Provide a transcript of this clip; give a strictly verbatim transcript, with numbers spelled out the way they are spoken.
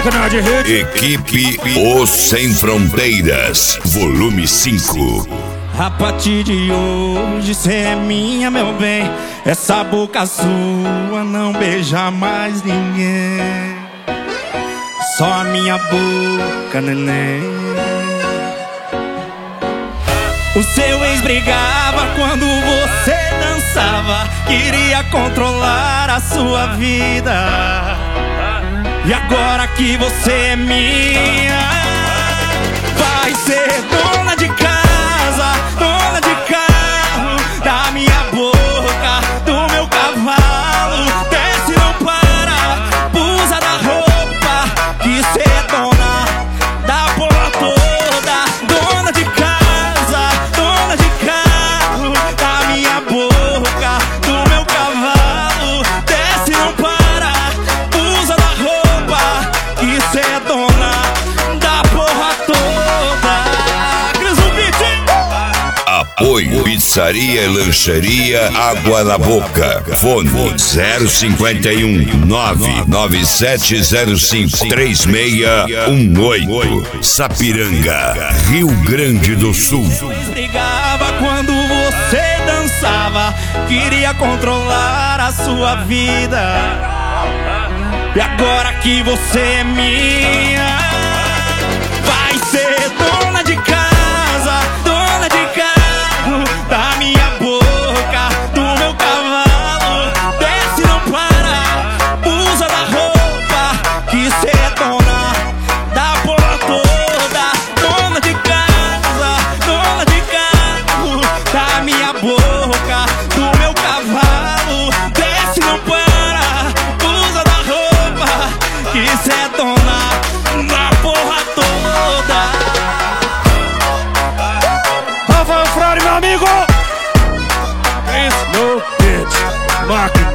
máquina de hit. Equipe Os Sem Fronteiras, volume cinco. A partir de hoje cê é minha, meu bem. Essa boca sua não beija mais ninguém. Só a minha boca, neném. O seu ex brigava quando você dançava, queria controlar a sua vida. E agora que você é minha, vai ser dona de casa, dona de carro, da minha boca, do meu cavalo. Desce, não para, usa da roupa, que cê é dona da porra toda. Dona de casa, dona de carro, da minha boca, do meu cavalo. Desce, não para, usa da roupa, que cê é dona da porra toda. Apoio Pizzaria e Lancheria Água na Boca. Fone zero cinquenta e um, nove nove sete zero cinco, três seis um oito. Sapiranga, Rio Grande do Sul. Brigava quando você dançava, queria controlar a sua vida. E agora que você é minha, vai ser dona de casa, dona de carro, da minha boca, do meu cavalo. Desce, não para, usa da roupa, que cê é dona da porra toda. Dona de casa, dona de carro, da minha boca, do meu cavalo. Desce, não para, usa da roupa, que cê é dona da porra toda. Rafael Frade, meu amigo. It's no bitch. Máquina.